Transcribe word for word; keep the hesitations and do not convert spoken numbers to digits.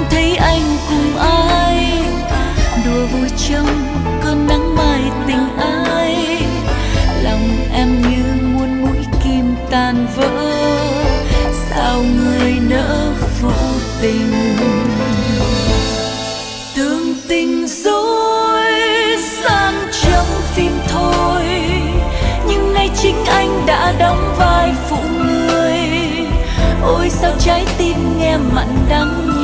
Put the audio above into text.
thấy anh cùng ai đùa vui trong cơn nắng mai tình ai. Lòng em như muôn mũi kim tan vỡ, sao người nỡ vô tình. Tưởng tình dối gian trong phim thôi, nhưng nay chính anh đã đóng vai phụ người. Ôi sao trái tim nghe mặn đắng